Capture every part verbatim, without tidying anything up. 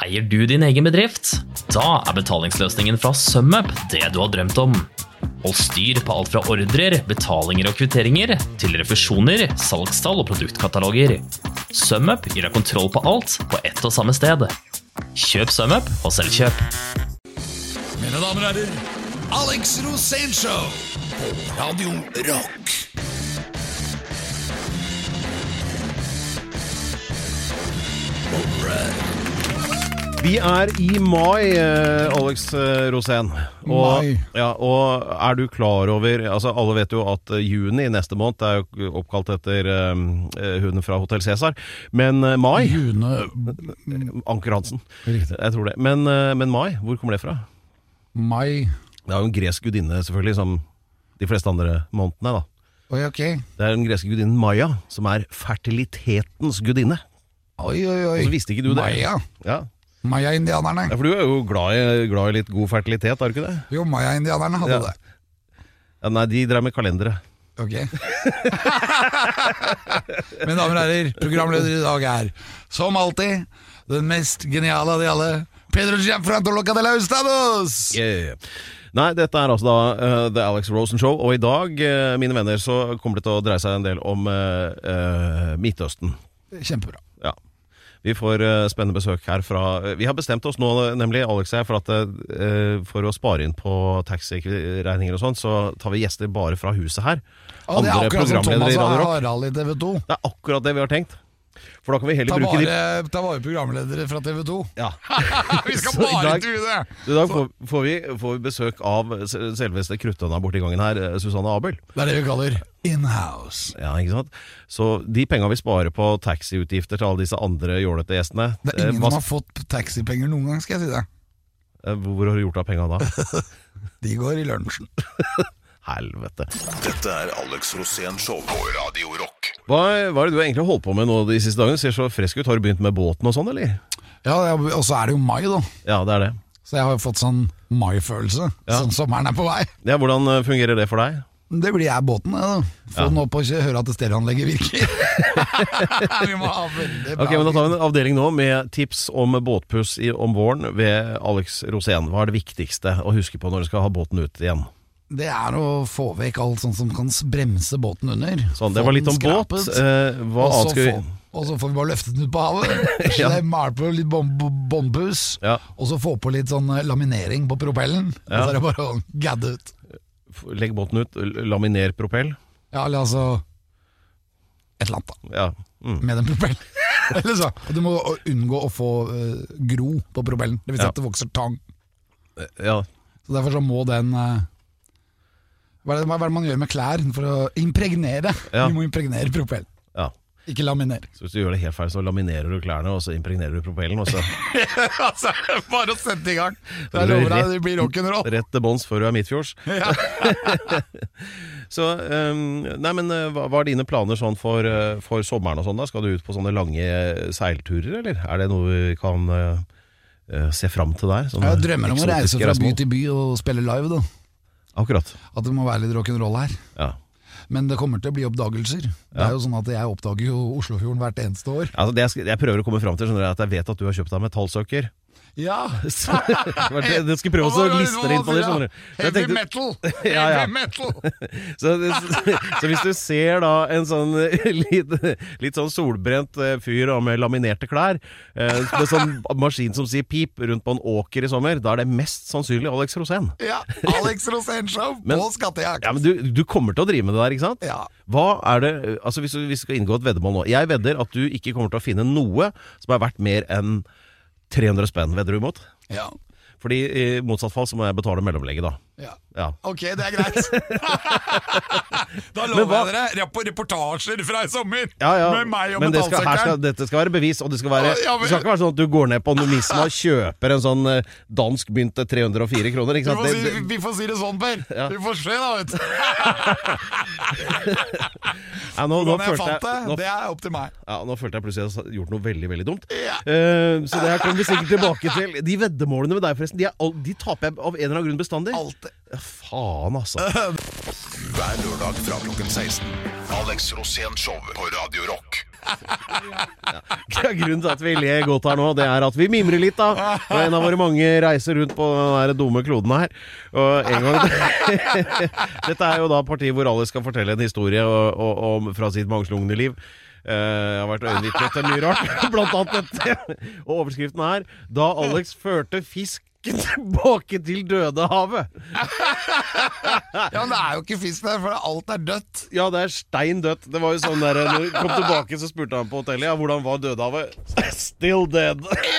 Eier du din egen bedrift? Da er betalingsløsningen fra SumUp det du har drømt om. Hold styr på alt fra ordrer, betalinger og kvitteringer, til refusjoner, salgstall og produktkataloger. SumUp gir deg kontroll på alt på ett og samme sted. Kjøp SumUp og selv kjøp. Mine damer og herrer, Alex Rosénshow på Radio Rock. Vi er i mai, Alex Rosén. Og, Mai. ja, og er du klar over, altså alle vet jo at juni neste måned er jo oppkalt etter um, hunden fra Hotel Cæsar, men uh, mai, June Anker Hansen, Riktig. jeg tror det. Men, uh, men mai, hvor kommer det fra? Mai. Det er jo en gresk gudinne selvfølgelig, som de fleste andre månedene da. Oi, ok. Det er den greske gudinnen Maja, som er fertilitetens gudinne. Oi, oi, oi. Og så visste ikke du det. Maya. Ja. Maya-indianerne. Ja, for du er jo glad i, glad i litt god fertilitet, er du ikke det? Jo, Maya-indianerne hadde Ja. det. Ja, nei, de drev med kalendere. Ok. Mine damer og herrer, programleder i dag er, som alltid, den mest geniale av de alle, Pedro Gianfranco Loca de la Ustados! Yeah. Nei, dette er altså da uh, The Alex Rosen Show, og i dag, uh, mine venner, så kommer det til å dreie seg en del om uh, uh, Midtøsten. Kjempebra. Ja. Vi får uh, spennende besøk her fra uh, Vi har bestemt oss nå, nemlig Alex og jeg, for at uh, for å spare inn på taxiregninger og sånn, så tar vi gjester bare fra huset her. Å, det er Andre akkurat som programledere Thomas i og Radio Rock. Harald i T V to. Det er akkurat det vi har tenkt. For da kan vi heller Ta bruke de... bare, ta bare programledere fra T V to. Ja. Vi skal Så i bare dag- intervjue det! I dag får, får, vi, får vi besøk av s- selveste kruttønna borti gangen her, uh, Susanne Abel. Det er det vi kaller in-house. Ja, ikke sant? Så de penger vi sparer på taxiutgifter til alle disse andre jålete gjestene, Det er eh, ingen hva- som har fått taxipenger noen gang, skal jeg si det. eh, hvor har du gjort av pengene da? De går i lunsjen. Helvete. Dette er Alex Rosénshow på Radio Rock. Hva, hva er det du egentlig holdt på med nå de siste dagene? Ser så frisk ut. Har du begynt med båten og sånn, eller? Ja, og så er det jo mai da. Ja, det er det. Så jeg har jo fått sånn mai-følelse. Ja. Sånn sommeren er på vei. Ja, hvordan eh, fungerer det for deg? Det blir jeg båten, jeg da. Få Ja. den opp og ikke høre at det stereoanlegget virker. Vi må ha veldig bra. Ok, men da tar vi en avdeling nå med tips om båtpuss i, om våren ved Alex Rosén. Hva er det viktigste å huske på når du skal ha båten ut igjen? Det er å få vekk alt sånt som kan bremse båten under. Sånn, det Få var litt den om båt. skrapet, Eh, hva og, annet så skal vi... få, og så får vi bare løftet den ut på havet. Så Ja. det er mal på litt bånd- båndpuss. Ja. Og så få på litt sånn laminering på propellen. Og Ja. så er det bare å gadde ut. Legg båten ut, l- laminer propell. Ja, eller altså et eller annet da. Ja. Mm. Med den propellen. Eller så. Og du må unngå å få uh, gro på propellen. Det vil si Ja. at det vokser tang. Ja. Så derfor så må den uh, hva, er det, hva er det man gjør med klær for å impregnere? Ja. Du må impregnere propellen, Ja. ikke laminere. Så hvis du gjør det helt feil, så laminerer du klærne, og så impregnerer du propellen, og så Altså, bare å sette i gang. Det Jeg blir lover deg, rett- det blir rock'n'roll. rett til bånds før du er midtfjords. Ja. Så, um, nei, men uh, hva, hva er dine planer sånn for, uh, for sommeren og sånn da? Skal du ut på sånne lange seilturer, eller? Er det noe vi kan uh, uh, se frem til der? Sånne Jeg drømmer om å reise eksotiske fra by reisemål? til by og spille live da. Akkurat, At det må være litt rock'n'roll her. ja. Men det kommer til å bli oppdagelser. Det Ja. er jo sånn at jeg oppdager jo Oslofjorden hvert eneste år. Altså, det jeg, skal, jeg prøver å komme frem til, skjønner du, at jeg vet at du har kjøpt deg metallsøker. Ja! Så, det var det, du skulle prøve å liste det inn på det, skjønner du. Så jeg Heavy tenkte- metal! Ja, ja. Heavy metal! Så, så hvis du ser da en sånn litt, litt sånn solbrent eh, fyr da, med laminerte klær, eh, med sånn maskin som sier pip rundt på en åker i sommer, da er det mest sannsynlig Alex Rosén. Ja, Alex Rosénshow Men- på skattejakt. Ja, men du, du kommer til å drive med det der, ikke sant? Ja. Hva er det, altså hvis du, hvis du skal inngå et veddemål nå, jeg vedder at du ikke kommer til å finne noe som er verdt mer enn tre hundre spenn, vedder du imot? Ja. Fordi i motsatt fall så må jeg betale mellomlegget da. Ja. Ja. Ok, det er greit. Da Men lover hva- jeg dere rep- reportasjer fra i sommer Ja, ja, med meg og men det skal, her skal, metallsøkkeren. dette skal være bevis, og det skal, være, Å, ja, men- det skal ikke være sånn at du går ned på Numisma og kjøper en sånn eh, dansk mynt til tre hundre og fire kroner, ikke Vi sant? får, Det, si, det, vi får si det sånn, Per. Ja. Vi får se, da, vet du. ja, nå, nå, Hvordan jeg følte fant jeg, det, nå, det er opp til meg. ja, nå følte jeg plutselig at jeg hadde gjort noe veldig, veldig dumt. Ja. Eh, så det her kommer vi sikkert tilbake til. De veddemålene med deg forresten, de, er, all- de taper jeg av en eller annen grunn bestandig. Alltid. Ja, faen altså. Hver lørdag fra klokken seksten. Alex Rosénshow på Radio Rock. Ja, grunnen til at vi ler godt her nå, det er at vi mimrer litt da. Og en av våre mange reiser rundt på den der dumme kloden her. Og en gang... Dette er jo da partiet hvor alle skal fortelle en historie og, og, og, fra sitt mangslungne liv. Uh, jeg har vært øyenvitne til mye rart, blant annet dette. Og overskriften er: Da Alex førte fisk tilbake til Dødehavet. Ja, men det er jo ikke fisk der, for alt er dødt. Ja, det er stein dødt. Det var jo sånn der, når vi kom tilbake så spurte han på hotellet: Ja, hvordan var Dødehavet? Still dead.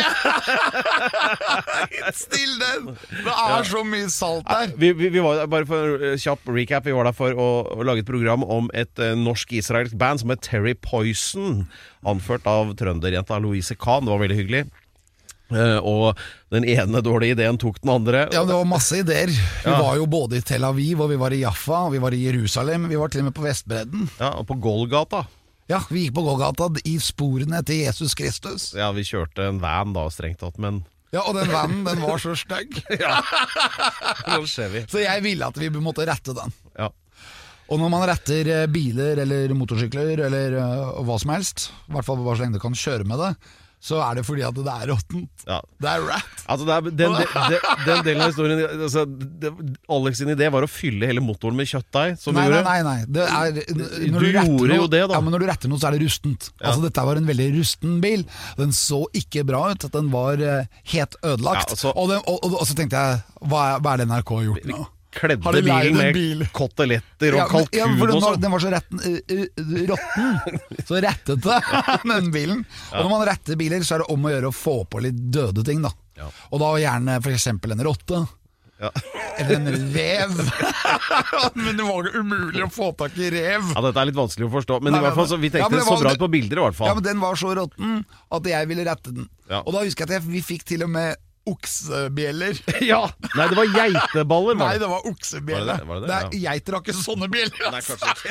Still dead. Det er så mye salt der. Vi, vi, vi var, bare for kjapp recap, vi var der for å, å lage et program om et uh, norsk-israelsk band som het Terry Poison, anført av trønderjenta Louise Kahn. Det var veldig hyggelig. Uh, og den ene dårlige ideen tok den andre. Ja, det var masse ideer. Vi ja. var jo både i Tel Aviv, og vi var i Jaffa, og vi var i Jerusalem. Vi var til og med på Vestbredden. Ja, og på Golgata. Ja, vi gikk på Golgata i sporene til Jesus Kristus. Ja, vi kjørte en van da, strengt tatt, men... Ja, og den vanen, den var så stygg. Ja, nå ser vi. Så jeg ville at vi måtte rette den. Ja. Og når man retter biler eller motorsykler eller uh, hva som helst, i hvert fall bare så lenge du kan kjøre med det, så er det fordi at det er råttent. Ja. Det er rat. Altså, det er, den, den, den delen av historien, altså, det, Alex sin idé var å fylle hele motoren med kjøttdeig, som nei, du gjorde. Nei, nei, nei. Det er, du, du gjorde noe, jo det, da. Ja, men når du retter noe, så er det rustent. Ja. Altså, dette var en veldig rusten bil. Den så ikke bra ut. Den var uh, helt ødelagt. Ja, altså, og, den, og, og, og så tenkte jeg, hva er, hva er det N R K har gjort nå? Kledde bilen med bil? Koteletter og ja, kalkun ja, og sånn. Den var så retten, uh, uh, råtten, så rettete, den bilen. Ja. Og når man retter biler, så er det om å gjøre å få på litt døde ting, da. Ja. Og da gjerne for eksempel en rotte. Ja. Eller en rev. Men det var umulig å få tak i rev. Ja, dette er litt vanskelig å forstå. Men, nei, i hvert fall så, vi tenkte ja, det, det var, så bra ut på bilder i hvert fall. Ja, men den var så råtten at jeg ville rette den. Ja. Og da husker jeg at jeg, vi fikk til og med oksebjeller. Ja, nei, det var geiteballer. Nei, det var oksebjeller. Var det, var det? Ja. Geiter har ikke sånne bjeller. Nei, kanskje ikke.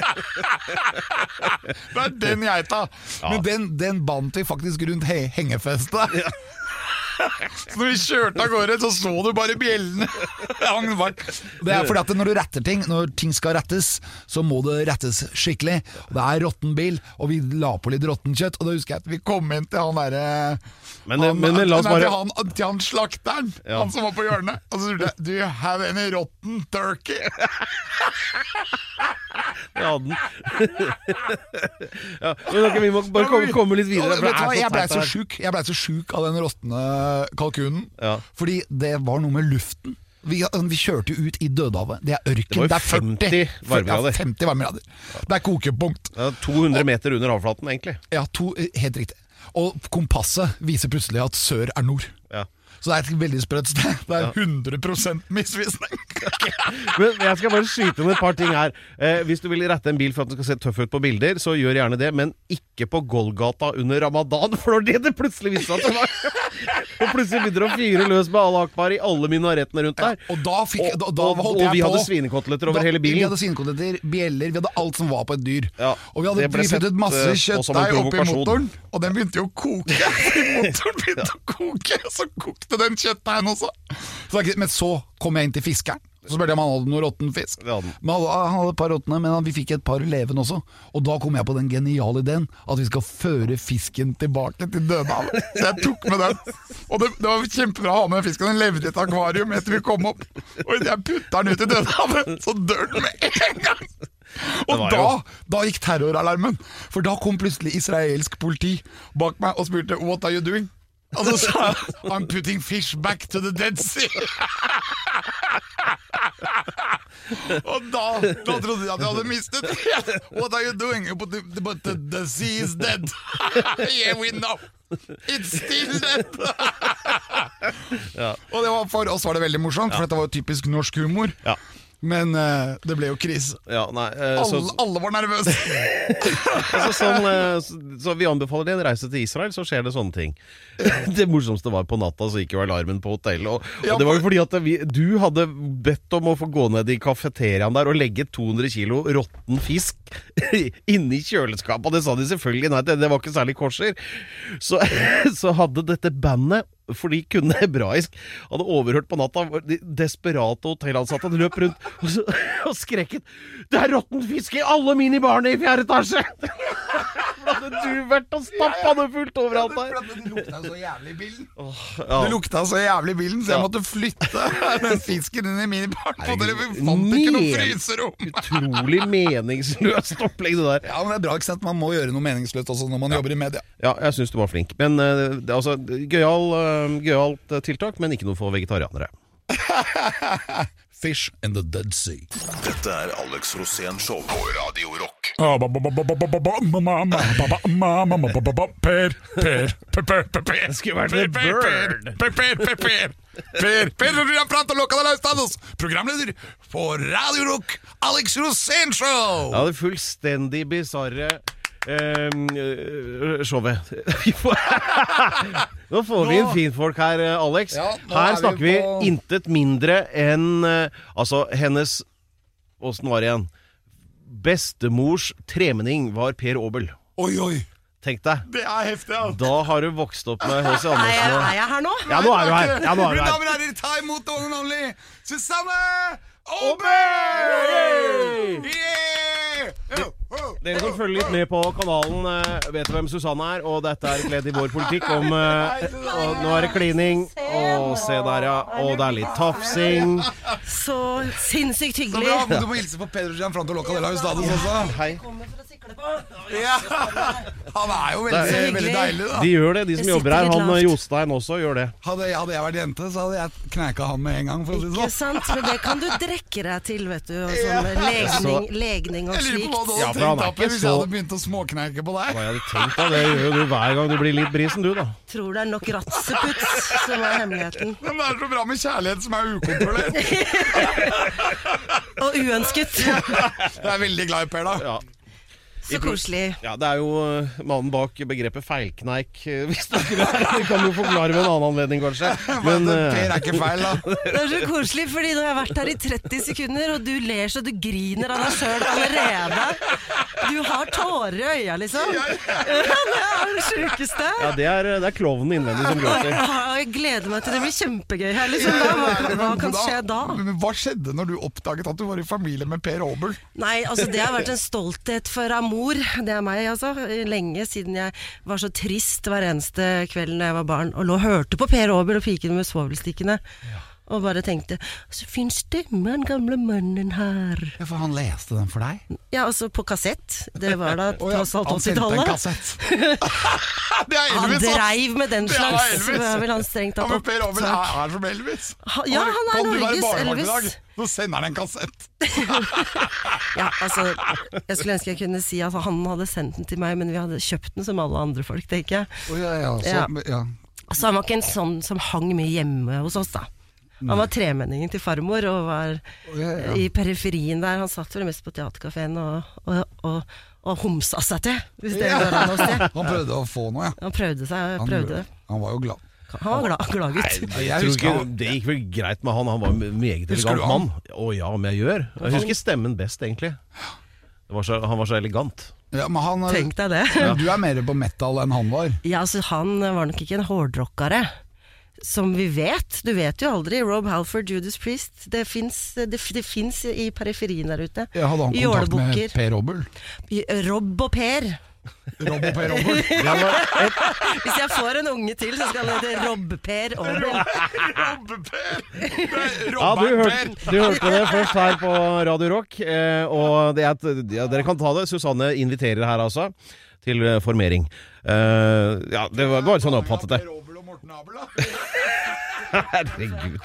Det er den geita. Ja. Men den, den bandt vi faktisk rundt he hengefestet. Ja. Så når vi kjørte av gårde, så så du bare bjellene. Det er fordi at når du retter ting, når ting skal rettes, så må det rettes skikkelig. Og det er råtten bil, og vi la på litt råtten kjøtt. Og da husker jeg at vi kom inn til han der Men, han, men, men la oss bare til han, til han slakteren, ja. Han som var på hjørnet. Og så spurte jeg: Do you have any rotten turkey? Ja, den. Ja, men dere, vi må bare komme, komme litt videre. Vet du hva, jeg ble så sjuk Jeg ble så sjuk av den råttende kalkunen. Ja. Fordi det var noe med luften. Vi, vi kjørte ut i Dødehavet. Det er ørken. Det, det er femti varmegrader. femti varmegrader. Det er kokepunkt. Ja, to hundre meter under havflaten, egentlig. Ja, to, helt riktig. Og kompasset viser plutselig at sør er nord. Ja. Så det er et veldig sprøtt sted. Det er hundre prosent misvisning. Okay. Men jeg skal bare skyte med et par ting her. eh, Hvis du vil rette en bil for at den skal se tøff ut på bilder, så gjør gjerne det. Men ikke på Golgata under Ramadan, for det det plutselig visste at det var. Og plutselig begynner å fyre løs med Allah Akbar i alle minarettene rundt der. Ja, og da fikk, og, da, da og, og vi hadde svinekoteletter over da, hele bilen. Vi hadde svinekoteletter, bjeller, vi hadde alt som var på et dyr. Ja, og vi hadde puttet masse kjøttdeig oppi motoren, og den begynte jo å koke. Motoren begynte ja. å koke, så kokte den kjøttdeigen også. Så, men så kom jeg inn til fiskeren. Så spurte jeg om han hadde noe råtten fisk. Men han hadde et par råttene, men vi fikk et par leven også. Og da kom jeg på den geniale ideen at vi skal føre fisken tilbake til Dødehavet. Så jeg tok med den. Og det, det var kjempebra å ha med den fisken. Den levde i et akvarium etter vi kom opp. Og jeg putta den ut i Dødehavet, så dør den med en gang. Og da, da gikk terroralarmen. For da kom plutselig israelsk politi bak meg og spurte: What are you doing? Og så sa jeg: I'm putting fish back to the Dead Sea. Og da, da trodde jeg at jeg hadde mistet. What are you doing? But the, but the, the sea is dead. Yeah, we know. It's still dead. Ja. Og det var, for oss var det veldig morsomt, for ja. Dette var jo typisk norsk humor. Ja. Men uh, det ble jo krise. Ja, nei, uh, alle, så, alle var nervøse. altså, sånn, uh, så, så vi anbefaler deg en reise til Israel, så skjer det sånne ting. Det morsomste var på natta, så gikk jo alarmen på hotell. Og, ja, og det var jo fordi at vi, du hadde bedt om å få gå ned i kafeteriaen der og legge to hundre kilo råtten fisk inni kjøleskapet. Og det sa de selvfølgelig nei til, det var ikke særlig korser. Så, så hadde dette bandet, for de kunne hebraisk, hadde overhørt på natta de desperate hotellansatte hadde løpt rundt og, så, og skrekket: Det er råtten fisk i alle minibarene i fjerde etasje! hadde du vært og stappa det fullt overalt der? Det lukta så jævlig i bilen. Oh, ja. Det lukta så jævlig i bilen, så jeg måtte flytte den fisken inn i minibaren. Og dere fant ikke noe fryserom. Utrolig meningsløst opplegg det der. Ja, men det er bra ikke sant, man må gjøre noe meningsløst også når man ja. jobber i media. Ja, jeg synes du var flink. Men uh, det er altså gøyal, uh, gøyalt tiltak, men ikke noe for vegetarianere. Fish in the Dead Sea. Dette er Alex Rosén Show på Radio Rock. Per, per, per, per, per. Det skulle vært en bird. Per, per, per, per. Per, per, Franto Locadela Estados. Programleder på Radio Rock, Alex Rosén Show. Ja, det fullstendig bizarre Um, uh, showet. Nå får vi inn finfolk her, Alex. Ja, her snakker vi, på... vi intet mindre enn uh, altså hennes, hvordan var det igjen, bestemors tremenning var Per Aabel. Oi, oi. Tenk deg. Det er heftig, ja. Da har du vokst opp med H C Andersen. Er jeg, er jeg her nå? Ja, nå er du her. Ja, nå er du her. Mine damer og herrer, ta imot the one and only Susanne Aabel! Yeah! Dere som følger litt med på kanalen vet hvem Susanne er, og dette er et ledd i vår politikk om og nå er det klining, og se der ja, og det er litt tafsing. Så sinnssykt hyggelig. Så bra, du må hilse på Pedro Gianfranto Locadela Estados også. Hei. Ja, han er jo veldig, veldig deilig da. De gjør det, de som jobber her. Han Jostein også gjør det. Hadde jeg, hadde jeg vært jente, så hadde jeg knækket han med en gang, for å si det sånn. Ikke sant, men det kan du drekke deg til, vet du, og sånn legning, legning og slikt. Jeg lurer på hva du hadde ja, tenkt opp hvis jeg hadde begynt å småknæke på deg. Hva jeg hadde tenkt da, det gjør du hver gang du blir litt brisen, du da. Tror det er nok ratseputs som er hemmeligheten. Men det er så bra med kjærlighet som er ukontrollert. Og uønsket. Jeg er veldig glad i Per da. Ja. Så koselig. Ja, det er jo uh, mannen bak begrepet feilkneik. Uh, hvis det kan jo forklare ved en annen anledning, kanskje. Men uh, Per er ikke feil, da. Det er så koselig, fordi nå har jeg vært her i tretti sekunder, og du ler så du griner av deg selv allerede. Du har tårer i øya, liksom. Det er det sykeste. Ja, det er, det er klovnen innvendig som gråter. Jeg gleder meg til det blir kjempegøy her, liksom. Da, hva, hva kan skje da? Men hva skjedde når du oppdaget at du var i familie med Per Aabel? Nei, altså det har vært en stolthet for Amor. Det er meg, altså. Lenge siden jeg var så trist hver eneste kveld når jeg var barn, og lå og hørte på Per Aabel og Piken med svovelstikkene. Ja. Og bare tenkte, så fin stemme den gamle mannen her. Ja, for han leste den for deg? Ja, altså på kassett. Det var da oh, ja. Han sendte en kassett. Det er Elvis, han dreiv med den slags. Vil han strengt tatt opp. Per Aabel er her som Elvis. Ha, ja, han er Norges Elvis. Så sender han en kassett. Ja, altså, jeg skulle ønske jeg kunne si at han hadde sendt den til meg, men vi hadde kjøpt den som alle andre folk, tenker jeg. Oh, ja, ja, så, ja. Ja. Så han var ikke en sånn som hang mye hjemme hos oss da. Han var tremenningen til farmor og var oh, ja, ja. I periferien der. Han satt vel mest på teaterkaféen og, og, og, og homsa seg til, hvis det går an å si. Han prøvde å få noe, ja. Han prøvde seg, prøvde. Han, han var jo glad. Han var glad, glad gutt. Nei, jeg tror ikke, det gikk vel greit med han. Han var en meget elegant mann. Å ja, om jeg gjør. Jeg husker stemmen best, egentlig. Det var så, han var så elegant. Ja, men han, tenk deg det. Ja. Du er mer på metal enn han var. Ja, altså han var nok ikke en hårdrockere. Som vi vet, du vet jo aldri. Rob Halford, Judas Priest. Det finnes, det, det finnes i periferien der ute. Jeg hadde han kontakt med Per Aabel. Rob og Per. Rob og Per Aabel. Hvis jeg får en unge til, så skal det hete Rob-Per Aabel. Rob-Per. Ja, du hørte, du hørte det først her på Radio Rock. Eh, og det er, ja, dere kan ta det. Susanne inviterer her altså til formering. Eh, ja, det var bare sånn jeg oppfattet det. Herregud.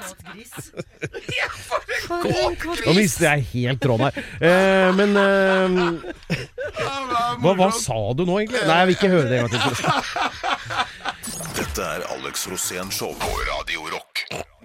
Nå mister jeg helt tråden her. eh, Men eh, hva, hva sa du nå egentlig? Nei, jeg vil ikke høre det en gang til. Dette er Alex Rosén Show på Radio Rock.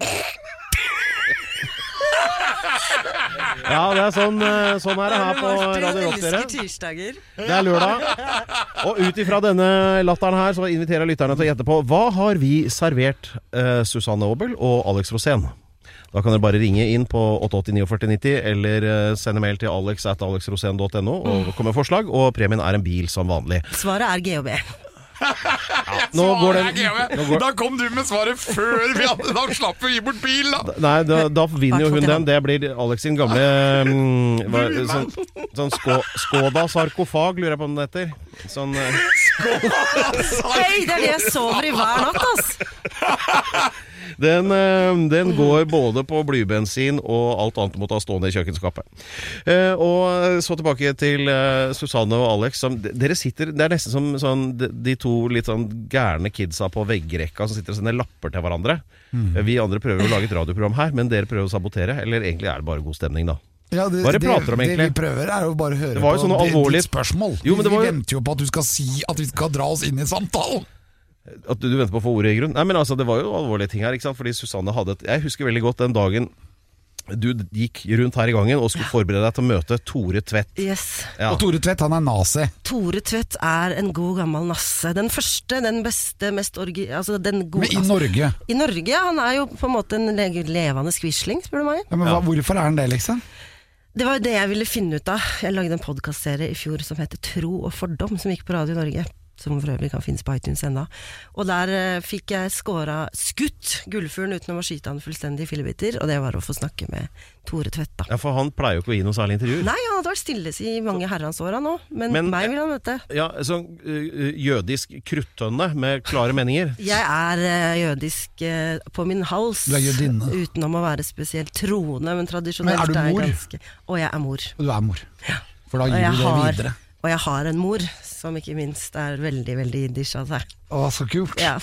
Ja, det er sånn, sånn er det her på Radio Rock, dere. Tirsdager. Det er lørdag. Og ut ifra denne latteren her så inviterer jeg lytterne til å gjette på hva har vi servert eh, Susanne Aabel og Alex Rosén. Da kan dere bare ringe inn på åtte åtte ni fire nitti eller eh, sende mail til alex at alexrosen punktum no og komme med forslag, og premien er en bil som vanlig. Svaret er G og B. Ja, nå går den, nå går... Da kom du med svaret før vi hadde. Da slapp vi å gi bort bil da. Nei, da, da vinner jo hun den. Det blir Alex sin gamle um, hva, sånn, sånn skå, Skoda sarkofag, lurer jeg på om det heter. Sånn uh... Hei, det er det jeg sover i hver natt, ass. Den, den går både på blybensin og alt annet måtte ha stående i kjøkkenskapet. Og så tilbake til Susanne og Alex. Dere sitter, det er nesten som sånn, de to litt sånn gærne kidsa på veggrekka som sitter og sender lapper til hverandre. Mm. Vi andre prøver å lage et radioprogram her, men dere prøver å sabotere. Eller egentlig er det bare god stemning da? Ja, det, Hva er det prater om egentlig? Det vi prøver er jo bare å høre det var jo på sånne alvorlige... ditt spørsmål. Jo, men det var vi jo... venter jo på at du skal si at vi skal dra oss inn i samtalen. At du, du venter på å få ordet i grunn? Nei, men altså, det var jo alvorlige ting her, ikke sant? Fordi Susanne hadde et... Jeg husker veldig godt den dagen du gikk rundt her i gangen og skulle forberede deg til å møte Tore Tvedt. Yes. Ja. Og Tore Tvedt, han er nazi. Tore Tvedt er en god gammel nasse. Den første, den beste, mest orgi... Altså, den gode, men i Norge? I Norge, han er jo på en måte en levende skvisling, spør du meg. Ja, men hva, hvorfor er han det, liksom? Det var det jeg ville finne ut av. Jeg lagde en podcastserie i fjor som heter Tro og fordom, som gikk på Radio Norge, som for øvrig kan finnes på iTunes enda. Og der uh, fikk jeg skåra skutt gullfuglen uten å skyte han fullstendig i fillebiter, og det var å få snakke med Tore Tvedt da. Ja, for han pleier jo ikke å gi noe særlig intervjuer. Nei, han hadde vært stille i mange herrens år nå, men, men meg vil han møte. Ja, sånn uh, jødisk kruttønne med klare meninger. Jeg er uh, jødisk uh, på min hals, utenom å være spesielt troende, men tradisjonelt men er du mor? Er ganske... Og jeg er mor. Du er mor. Ja. For da gir du det har... videre. Og jeg har en mor, som ikke minst er veldig, veldig jiddisch av seg. Å, så kult. Ja.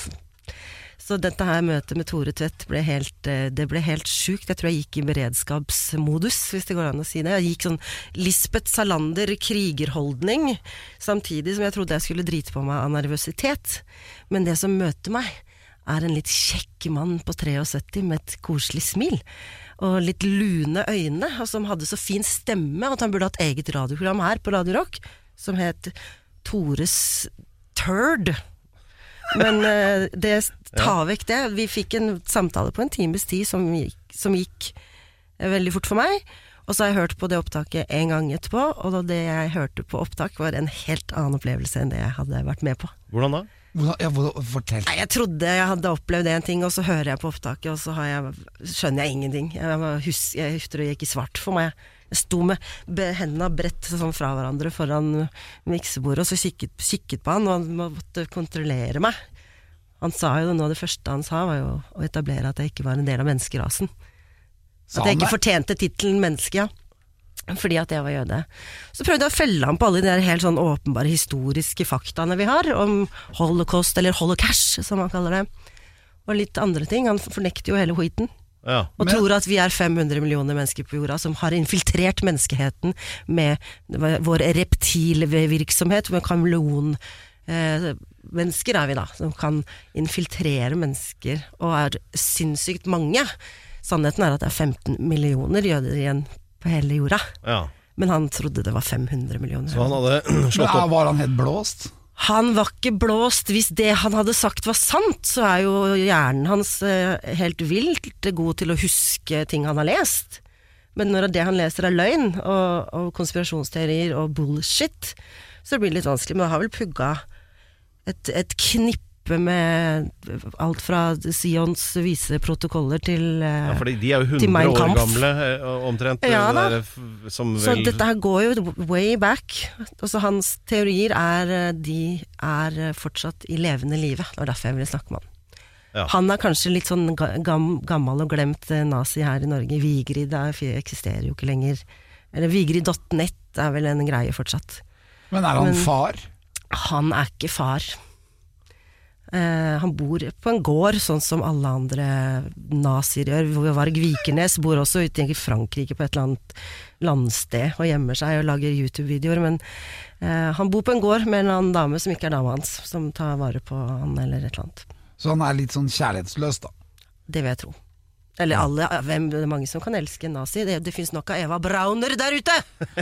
Så dette her møtet med Tore Tvedt ble helt, det ble helt sykt. Jeg tror jeg gikk i beredskapsmodus, hvis det går an å si det. Jeg gikk sånn Lisbeth Salander krigerholdning, samtidig som jeg trodde jeg skulle drite på meg av nervøsitet. Men det som møter meg, er en litt kjekk mann på syttitre med et koselig smil. Og litt lune øyne, og som hadde så fin stemme, at han burde hatt eget radioprogram her på Radio Rock, som het Tores Turd. Men uh, det tar vekk det. Vi fikk en samtale på en times tid som gikk, som gikk uh, veldig fort for meg. Og så har jeg hørt på det opptaket en gang etterpå, og det jeg hørte på opptak var en helt annen opplevelse enn det jeg hadde vært med på. Hvordan da? Ja, fortell. Nei, jeg trodde jeg hadde opplevd en ting, og så hører jeg på opptaket, og så har jeg, skjønner jeg ingenting. Jeg, hus, jeg husker det gikk i svart for meg. Jeg sto med hendene bredt sånn fra hverandre foran miksebordet, og så kikket, kikket på han, og han måtte kontrollere meg. Han sa jo, noe av det første han sa var jo å etablere at jeg ikke var en del av menneskerasen. At jeg ikke fortjente titelen menneske, ja. Fordi at jeg var jøde. Så prøvde jeg å felle ham på alle de der helt sånn åpenbare historiske faktaene vi har om holocaust, eller holocaust, som man kaller det. Og litt andre ting. Han fornekter jo hele skiten. Ja. Og Men, tror at vi er fem hundre millioner mennesker på jorda som har infiltrert menneskeheten med vår reptilvirksomhet, med kameleon eh, mennesker er vi da, som kan infiltrere mennesker, og er sinnssykt mange. Sannheten er at det er femten millioner jøder igjen på hele jorda. Ja. Men han trodde det var fem hundre millioner. Så han hadde slått Men opp. var han helt blåst? Han var ikke blåst. Hvis det han hadde sagt var sant, så er jo hjernen hans eh, helt vilt god til å huske ting han har lest. Men når det han leser er løgn, og, og konspirasjonsteorier og bullshit, så blir det litt vanskelig. Men jeg har vel pugga et, et knippe med alt fra Sions vise protokoller til eh, Ja, fordi de er jo til hundre Mein år Kampf. gamle eh, omtrent. Ja, det da. der, f- som Så vel... dette her går jo way back. Også hans teorier er, de er fortsatt i levende live. Det var derfor jeg ville snakke med han. Ja. Han er kanskje litt sånn gam, gammel og glemt nazi her i Norge. Vigrid er, eksisterer jo ikke lenger. Eller vigrid punktum nett er vel en greie fortsatt. Men er han Men- far? Han er ikke far. Uh, han bor på en gård, sånn som alle andre nazier gjør. Varg Vikernes bor også ute i Frankrike på et eller annet landsted og gjemmer seg og lager YouTube-videoer, men uh, han bor på en gård med en annen dame som ikke er dama hans, som tar vare på han eller et eller annet. Så han er litt sånn kjærlighetsløs da? Det vil jeg tro. Eller alle, hvem, det er mange som kan elske en nazi. Det, det finnes nok av Eva Brauner der ute!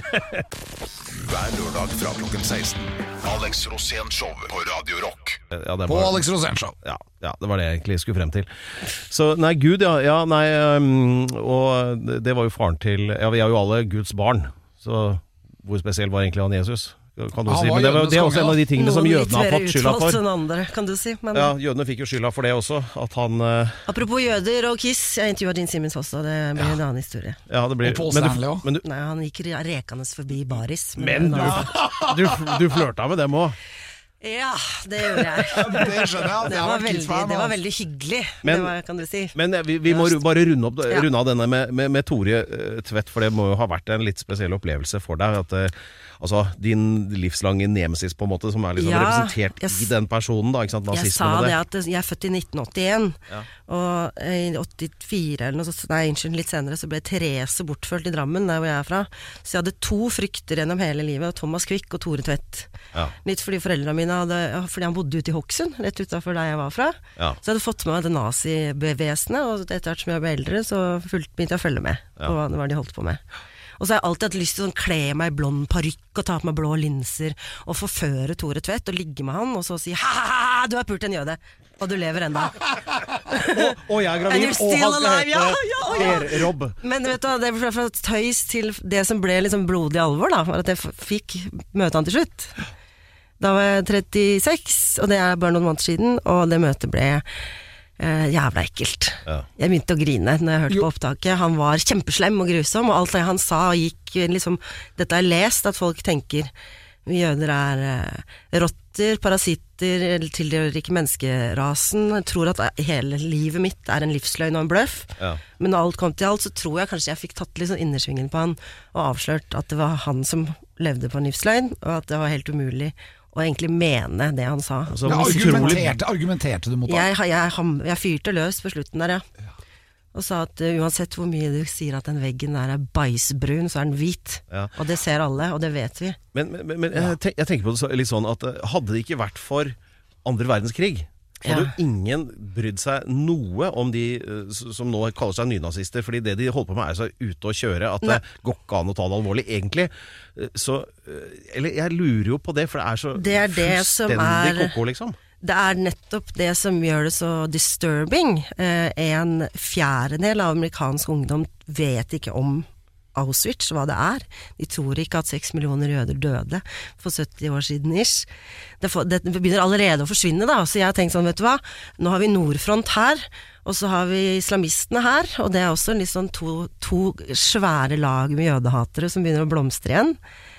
Hver lørdag fra klokken seksten. Alex Rosén Show på Radio Rock. Ja, det er På bare- Alex Rosén Show. Ja, ja, det var det jeg egentlig skulle frem til. Så nei, Gud, ja, ja nei, um, og det- det var jo faren til, ja, vi er jo alle Guds barn, så hvor spesiell var egentlig han Jesus? Kan du Han si, var men det, var, jødenes det er også konge, en av de tingene som Noen litt jødene har mer fått skylda utvalgt for. enn andre, kan du si. Men, Ja, jødene fikk jo skylda for det også, at han, uh, apropos jøder og Kiss, jeg intervjuet Gene Simmons også, det blir en annen historie. ja, det blir... Og Paul men du- Stanley også. Men du, Nei, han gikk rekende forbi baris. men det du, var- du, du flørta med dem også. Ja, det gjorde jeg. Det skjønner jeg. at Det jeg har var vært veldig, Kiss-fan, det var altså. veldig hyggelig, Men- det var, kan du si. Men vi, vi må ru- bare runde, opp, Ja. runde av denne med, med, med Tore eh, Tvedt, for det må jo ha vært en litt spesiell opplevelse for deg. At, eh, altså, din livslange nemesis, på en måte, som er liksom Ja, representert jeg s- i den personen, da, ikke sant? Jeg Nazismen sa og det det. at jeg er født i nitten åttien, Ja. og i åttifire eller noe sånt, nei, unnskyld, litt senere, så ble Therese bortført i Drammen, der hvor jeg er fra. Så jeg hadde to frykter gjennom hele livet, Thomas Quick og Tore Tvedt. Ja. Litt fordi foreldrene mine hadde, ja, fordi han bodde ute i Hokksund, rett utenfor der jeg var fra. Ja. Så jeg hadde fått med meg det nazi-vesenet, og etter hvert som jeg ble eldre, så fulgte, begynte jeg å følge med på hva det var de holdt på med. Og så har jeg alltid hatt lyst til å sånn, kle meg i blond parykk og ta på meg blå linser og forføre Tore Tvedt og ligge med han og så si ha-ha-ha, du har pult en jøde, og du lever enda. Og jeg er And gravid, you're og still han skal alive, ja, hete ja, ja. Per-Rob. Men vet du, det ble fra tøys til det som ble liksom blodig alvor, da, var at jeg f- fikk møte han til slutt. Da var jeg trettiseks, og det er bare noen måneder siden, og det møtet ble eh, jævla ekkelt. Ja. Jeg begynte å grine når jeg hørte på opptaket. Han var kjempeslem og grusom, og alt det han sa gikk liksom, dette har jeg lest, at folk tenker vi jøder er eh, rotter, parasitter, eller tilhører ikke menneskerasen. Jeg tror at hele livet mitt er en livsløgn og en bløff. Ja. Men når alt kom til alt, så tror jeg kanskje jeg fikk tatt litt sånn innersvingen på han, og avslørt at det var han som levde på en livsløgn, og at det var helt umulig å egentlig mene det han sa. Altså, Ja, utrolig- argumenterte, argumenterte du mot ham? Jeg, jeg, jeg, jeg fyrte løs på slutten der, ja. Og sa at uh, uansett hvor mye du sier at den veggen der er bæsjbrun, så er den hvit. Ja. Og det ser alle, og det vet vi. Men, men, men jeg, tenk, jeg tenker på det så, litt sånn at eh, hadde det ikke vært for andre verdenskrig, så hadde Ja. jo ingen brydd seg noe om de eh, s- som nå kaller seg nynazister, fordi det de holder på med er så ute å kjøre at det går ikke an å ta det alvorlig, egentlig. Eh, Så, eh, eller jeg lurer jo på det, for det er så Det er det som fullstendig er- koko, liksom. Det er nettopp det som gjør det så disturbing. Eh, en fjerdedel av amerikansk ungdom vet ikke om Auschwitz, hva det er. De tror ikke at seks millioner jøder døde for sytti år siden ish. Det, får, det begynner allerede å forsvinne da, så jeg har tenkt sånn, vet du hva, nå har vi Nordfront her, og så har vi islamistene her, og det er også litt sånn to, to svære lag med jødehatere som begynner å blomstre igjen.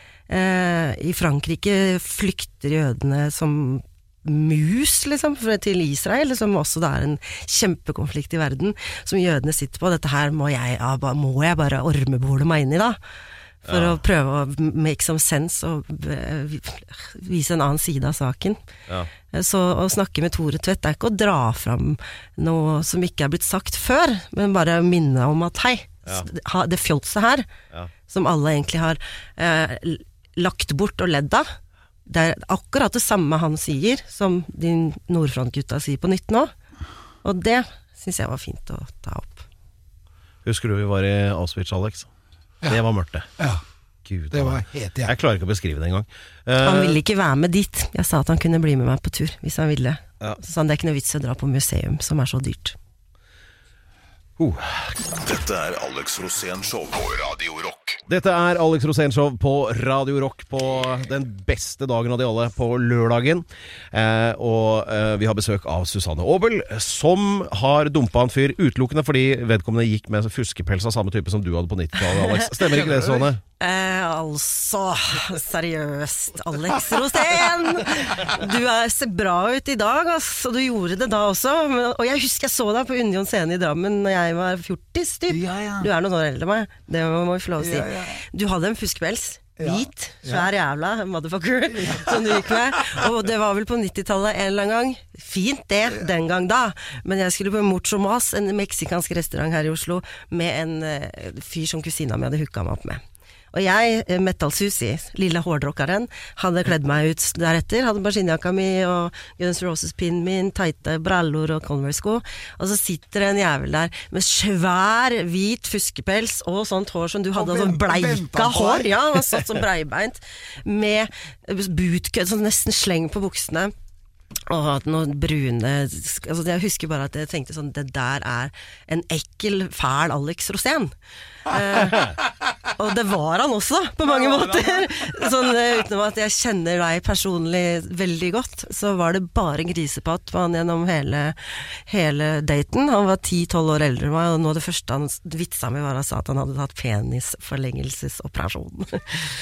Eh, I Frankrike flykter jødene som mus liksom, til Israel, som også det er en kjempekonflikt i verden, som jødene sitter på. Dette her må jeg, ja, ba- må jeg bare ormebole meg inn i da, for å prøve å make some sense og eh, vise en annen side av saken. Ja. Eh, Så å snakke med Tore Tvedt er ikke å dra fram noe som ikke er blitt sagt før, men bare minne om at hei, Ja. ha- det fjolset her, Ja. som alle egentlig har eh, l- lagt bort og ledd av, det er akkurat det samme han sier som de Nordfront-gutta sier på nytt nå. Og det synes jeg var fint å ta opp. Husker du vi var i Auschwitz, Alex? Ja. Det var mørkt, det. Ja, Gud, det var helt jævlig. jeg klarer ikke å beskrive det engang. Eh, Han ville ikke være med dit. Jeg sa at han kunne bli med meg på tur, hvis han ville. Ja. Så sa han det er ikke noe vits å dra på museum, som er så dyrt. oh. Dette er Alex Rosén Show på Radio Rock. Dette er Alex Rosén Show på Radio Rock på den beste dagen av de alle, på lørdagen. Eh, og eh, vi har besøk av Susanne Aabel, som har dumpa en fyr utelukkende fordi vedkommende gikk med fuskepels av samme type som du hadde på nittitallet, Alex. Stemmer ikke det, Susanne? Eh, altså, seriøst, Alex Rosén! Du er, ser bra ut i dag, ass, og du gjorde det da også. Men, og jeg husker jeg så deg på Union Scene i Drammen når jeg var fjortis, typ. Ja, ja. Du er noen år eldre enn meg, det må må vi få lov å si. Ja, ja. Du hadde en fuskepels. Ja. Hvit, svær jævla motherfucker, som du gikk med. Og det var vel på nittitallet en eller annen gang. Fint det, den gang da. Men jeg skulle på Mucho Mas, en meksikansk restaurant her i Oslo, med en uh, fyr som kusina mi hadde hooka meg opp med. Og jeg, eh, Metal Susie, lille hårdrockeren, hadde kledd meg ut deretter, hadde maskinjakka mi og Guns Roses-pinnen min, teite brallor og Converse-sko, og så sitter en jævel der med svær, hvit fuskepels og sånt hår som du hadde, Og sånn vent- ventet bleika han på hår, deg? ja, han satt som breibeint, med bootkødd, sånn nesten sleng på buksene, og hatt noen brune, altså jeg husker bare at jeg tenkte sånn, det der er en ekkel, fæl Alex Rosén. Eh, og det var han også, på mange måter. Sånn, utenom at jeg kjenner deg personlig veldig godt, så var det bare grisepatt på han gjennom hele, hele daten. Han var ti tolv år eldre enn meg, og nå det første han vitsa med var han sa at han hadde tatt penisforlengelsesoperasjon.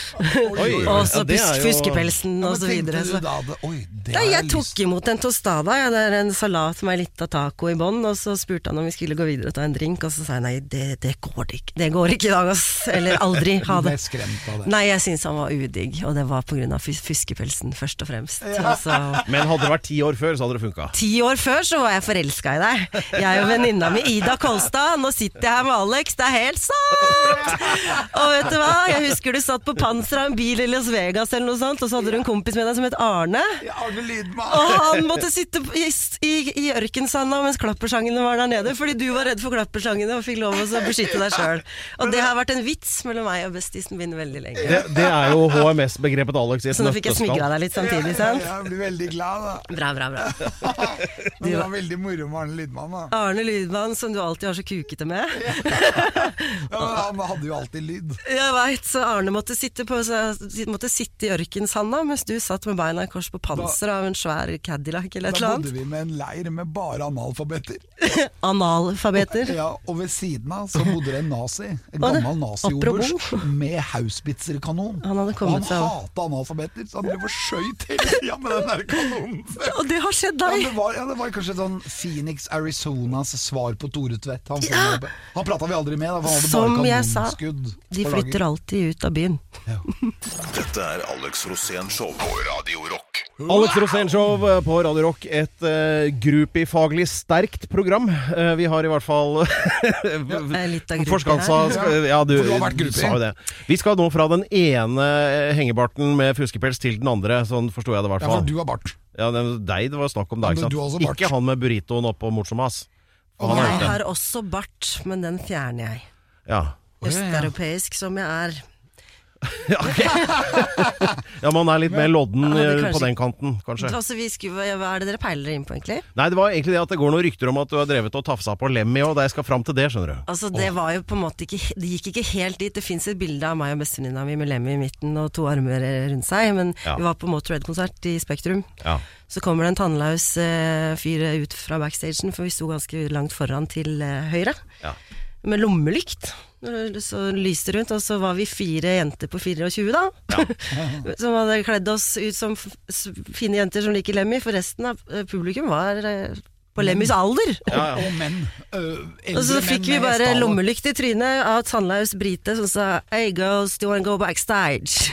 Og så ja, jo... fuskepelsen og så videre. Så. Det, oi, det ja, jeg tok imot en tostada, ja, det er en salat med litt av taco i bånd, og så spurte han om vi skulle gå videre og ta en drink, og så sa jeg nei, det, det går ikke. Det går ikke i dag, ass. Eller aldri ha det. Nei, jeg synes han var udigg, og det var på grunn av fus- fuskepelsen først og fremst. Ja. Så... Men hadde det vært ti år før, så hadde det funket. Ti år før så var jeg forelsket i deg. Jeg og venninna mi Ida Kolstad, nå sitter jeg her med Alex, det er helt sant! Og vet du hva, jeg husker du satt på Panser av en bil i Las Vegas eller noe sånt, og så hadde du en kompis med deg som het Arne. Ja, Arne Lydman. Og han måtte sitte i, i, i ørkensanda mens klappersangene var der nede, fordi du var redd for klappersangene og fikk lov å beskytte deg selv. Og det har vært en vits mellom meg og bestisen min veldig lenge. Det, det er jo H M S-begrepet Alex i et så nå fikk jeg smigret deg litt samtidig, sant? Ja, jeg blir veldig glad da. Bra, bra, bra. Du var veldig moro med Arne Lydman da. Arne Lydman, som du alltid har så kukete med. Ja, men han hadde jo alltid lyd. Jeg vet, så Arne måtte sitte, på, så, måtte sitte i ørkensanda, mens du satt med beina i kors på Panser av en svær Cadillac eller et eller annet. Da bodde vi med en leir med bare analfabeter. Analfabeter? Ja, og ved siden av så bodde det en nazi, en gammel nazi-oberst med Hausbitzer-kanon. Han hadde kommet seg Han hatet analfabeter, så han ble forskjøyt hele tiden med den der kanonen. Og det har skjedd deg! Ja, det var, ja, det var kanskje sånn Phoenix, Arizonas svar på Tore Tvedt. Han, ja. han pratet vi aldri med, da, for han hadde som bare jeg sa, de flytter lager. alltid ut av byen. Ja. Dette er Alex Rosén Show på Radio Rock. Alex Rosén Show på Radio Rock, et uh, groupie-faglig sterkt program. Uh, vi har i hvert fall litt av forskansa, ja, du, du har vært du sa jo det. Vi skal nå fra den ene hengebarten med fuskepels til den andre, sånn forstod jeg det i hvert fall. Ja, for du har bart. Ja, det, deg det var snakk om deg, ja, ikke sant? Ikke han med burritoen oppå Morsomas. Og jeg har også bart, men den fjerner jeg. Ja. Østeuropeisk som jeg er. Ja, okay. Ja, man er litt mer lodden kanskje, på den kanten, kanskje. Altså, vi skulle, hva er det dere peiler inn på, egentlig? Nei, det var egentlig det at det går noen rykter om at du har drevet og tafsa på Lemmy, og jeg skal fram til det, skjønner du. Altså, det var jo på en måte ikke, det gikk ikke helt dit. Det finnes et bilde av meg og bestevenninna mi med Lemmy i midten og to armer rundt seg, men ja. Vi var på Motörhead-konsert i Spektrum. Ja. Så kommer det en tannlaus uh, fyr ut fra backstagen, for vi sto ganske langt foran til uh, høyre, ja. Med lommelykt. Så lyste rundt, og så var vi fire jenter på fire og tjue da, ja. Som hadde kledd oss ut som f- fine jenter som liker Lemmy, for resten av publikum var uh, på Lemmys alder. Ja, ja. Og menn. Uh, og så fikk vi bare lommelykt i trynet av tannlaus brite som sa "Hey girls, do you want to go backstage?"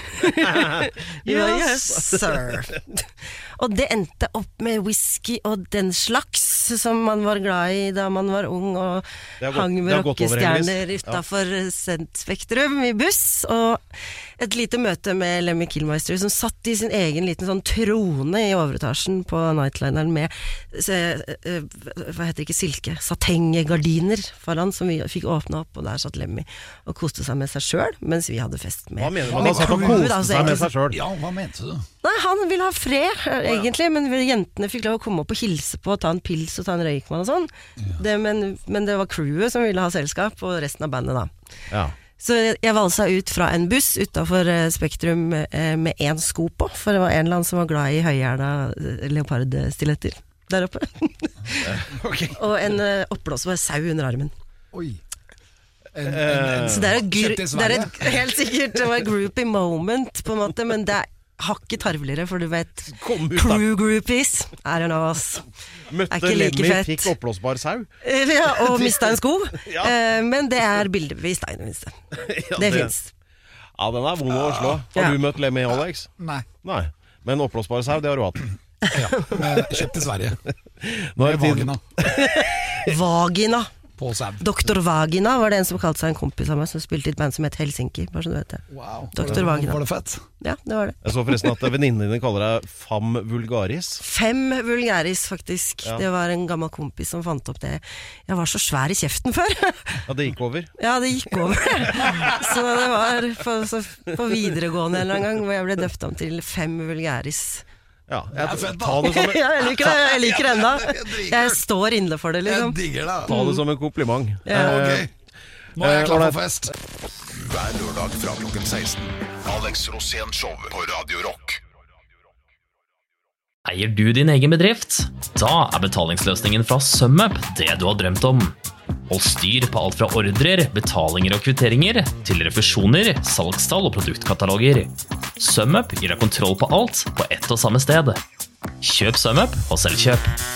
Yes, sir. Og det endte opp med whisky og den slags som man var glad i da man var ung og gått, hang med rockestjerner utenfor ja. Spektrum i buss, og et lite møte med Lemmy Kilmister som satt i sin egen liten sånn trone i overetasjen på Nightlineren med så, uh, hva heter det ikke, silke, satenggardiner foran som vi fikk åpne opp, og der satt Lemmy og koste seg med seg selv mens vi hadde fest med. Hva mener du? Han satt og koste seg med seg selv? Ja, hva mente du? Nei, han ville ha fred, egentlig, men jentene fikk lov å komme opp og hilse på, ta en pils og ta en røykmann og sånn. Ja. Det, men, men det var crewet som ville ha selskap, og resten av bandet da. Ja. Så jeg valsa ut fra en buss utenfor Spektrum med en sko på, for det var en eller annen som var glad i høyhjerda leopardstiletter der oppe. Okay. Og en oppblåsbar sau under armen. Oi. En, en, en, så det er, gru, det er et, helt sikkert det var et groupie moment på en måte, men det er hakket tarvligere, for du vet crew groupies, I don't know ass. Møtte Lemmy, fikk oppblåsbar sau? Ja, og mistet en sko. Ja. Men det er bildebevis da, i det minste. Ja, det, det finnes. Ja, den er vond å slå. Har ja. Du møtt Lemmy, Alex? Nei. Nei. Men oppblåsbar sau, det har du hatt. Ja, kjøpt i Sverige. Nå er det Vagina. Vagina. På Sam. Doktor Vagina var det en som kalte seg en kompis av meg som spilte i et band som het Helsinki, bare så du vet det. Wow. Doktor Vagina. Var det fett? Ja, det var det. Jeg så forresten at venninnene dine kaller deg Fam Vulgaris. Fem Vulgaris, faktisk. Ja. Det var en gammel kompis som fant opp det. Jeg var så svær i kjeften før. Ja, det gikk over? Ja, det gikk over. Så det var på, så, på videregående en eller annen gang hvor jeg ble døpt om til Fem Vulgaris. Ja, jeg, Det er fett, da. ta det som en, Ja, jeg liker det, jeg liker det enda. dritkult. Jeg står inne for det, Jeg liksom. digger det. ta det som en kompliment. Ja, Ok. Eh, Nå er jeg Eh, klar ålreit. for fest. Hver lørdag fra klokken seksten. Alex Rosén Show på Radio Rock. Eier du din egen bedrift? Da er betalingsløsningen fra SumUp det du har drømt om. Hold styr på alt fra ordrer, betalinger og kvitteringer, til refusjoner, salgstall og produktkataloger. SumUp gir deg kontroll på alt på ett og samme sted. Kjøp SumUp og Selvkjøp.